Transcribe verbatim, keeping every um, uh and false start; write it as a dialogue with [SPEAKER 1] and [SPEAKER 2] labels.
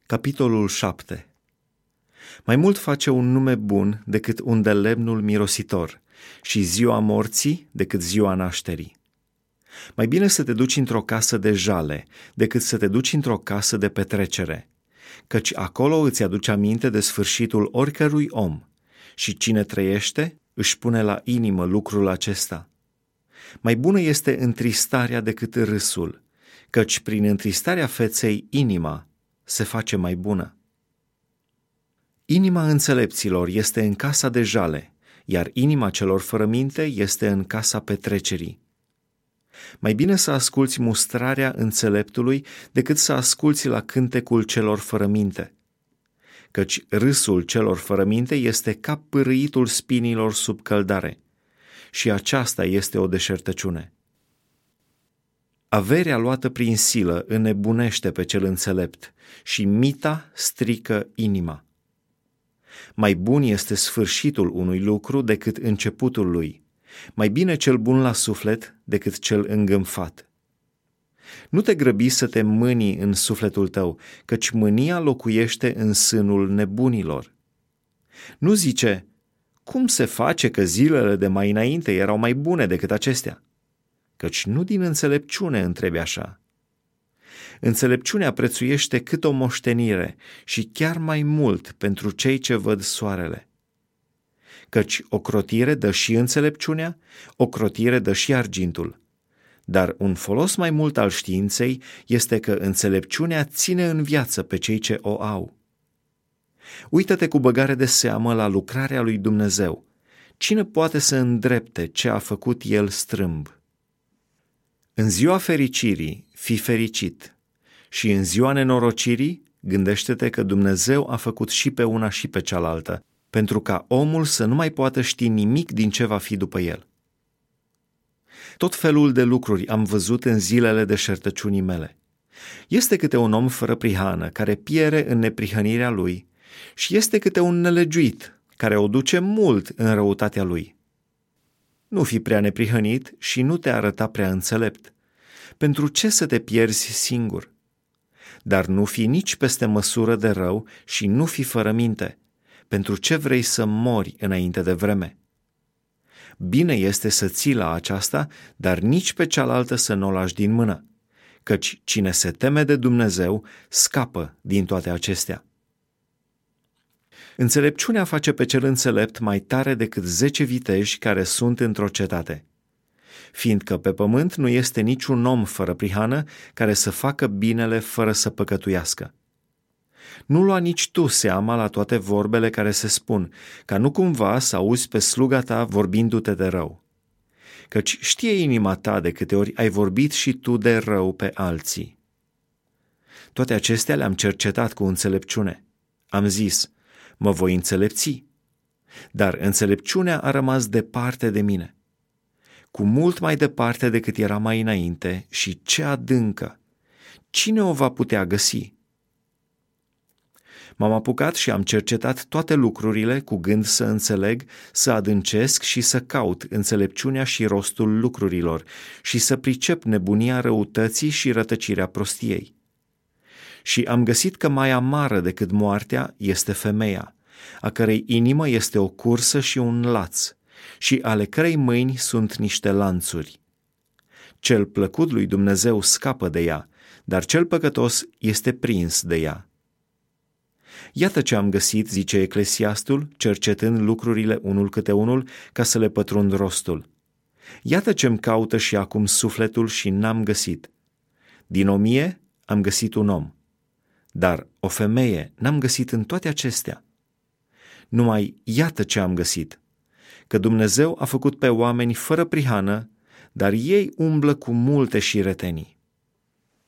[SPEAKER 1] Capitolul șapte. Mai mult face un nume bun decât un de lemnul mirositor și ziua morții decât ziua nașterii. Mai bine să te duci într-o casă de jale decât să te duci într-o casă de petrecere, căci acolo îți aduce aminte de sfârșitul oricărui om și cine trăiește își pune la inimă lucrul acesta. Mai bună este întristarea decât râsul, căci prin întristarea feței inima se face mai bună. Inima înțelepților este în casa de jale, iar inima celor fără minte este în casa petrecerii. Mai bine să asculți mustrarea înțeleptului decât să asculți la cântecul celor fără minte, căci râsul celor fără minte este ca pârâitul spinilor sub căldare, și aceasta este o deșertăciune. Averea luată prin silă înnebunește pe cel înțelept și mita strică inima. Mai bun este sfârșitul unui lucru decât începutul lui, mai bine cel bun la suflet decât cel îngânfat. Nu te grăbi să te mânii în sufletul tău, căci mânia locuiește în sânul nebunilor. Nu zice, cum se face că zilele de mai înainte erau mai bune decât acestea? Căci nu din înțelepciune întrebi așa. Înțelepciunea prețuiește cât o moștenire și chiar mai mult pentru cei ce văd soarele. Căci ocrotire dă și înțelepciunea, ocrotire dă și argintul. Dar un folos mai mult al științei este că înțelepciunea ține în viață pe cei ce o au. Uită-te cu băgare de seamă la lucrarea lui Dumnezeu. Cine poate să îndrepte ce a făcut El strâmb? În ziua fericirii, fii fericit, și în ziua nenorocirii, gândește-te că Dumnezeu a făcut și pe una și pe cealaltă, pentru ca omul să nu mai poată ști nimic din ce va fi după el. Tot felul de lucruri am văzut în zilele deșertăciunii mele. Este câte un om fără prihană, care piere în neprihănirea lui, și este câte un nelegiuit, care o duce mult în răutatea lui. Nu fi prea neprihănit și nu te arăta prea înțelept. Pentru ce să te pierzi singur? Dar nu fi nici peste măsură de rău și nu fi fără minte. Pentru ce vrei să mori înainte de vreme? Bine este să ții la aceasta, dar nici pe cealaltă să nu o lași din mână, căci cine se teme de Dumnezeu scapă din toate acestea. Înțelepciunea face pe cel înțelept mai tare decât zece viteji care sunt într-o cetate, fiindcă pe pământ nu este niciun om fără prihană care să facă binele fără să păcătuiască. Nu lua nici tu seama la toate vorbele care se spun, ca nu cumva să auzi pe sluga ta vorbindu-te de rău. Căci știe inima ta de câte ori ai vorbit și tu de rău pe alții. Toate acestea le-am cercetat cu înțelepciune. Am zis, mă voi înțelepți, dar înțelepciunea a rămas departe de mine, cu mult mai departe decât era mai înainte și ce adâncă. Cine o va putea găsi? M-am apucat și am cercetat toate lucrurile cu gând să înțeleg, să adâncesc și să caut înțelepciunea și rostul lucrurilor și să pricep nebunia răutății și rătăcirea prostiei. Și am găsit că mai amară decât moartea este femeia, a cărei inimă este o cursă și un laț, și ale cărei mâini sunt niște lanțuri. Cel plăcut lui Dumnezeu scapă de ea, dar cel păcătos este prins de ea. Iată ce am găsit, zice Eclesiastul, cercetând lucrurile unul câte unul ca să le pătrund rostul. Iată ce-mi caută și acum sufletul și n-am găsit. Din o mie am găsit un om, dar o femeie n-am găsit în toate acestea. Numai iată ce am găsit, că Dumnezeu a făcut pe oameni fără prihană, dar ei umblă cu multe șiretenii.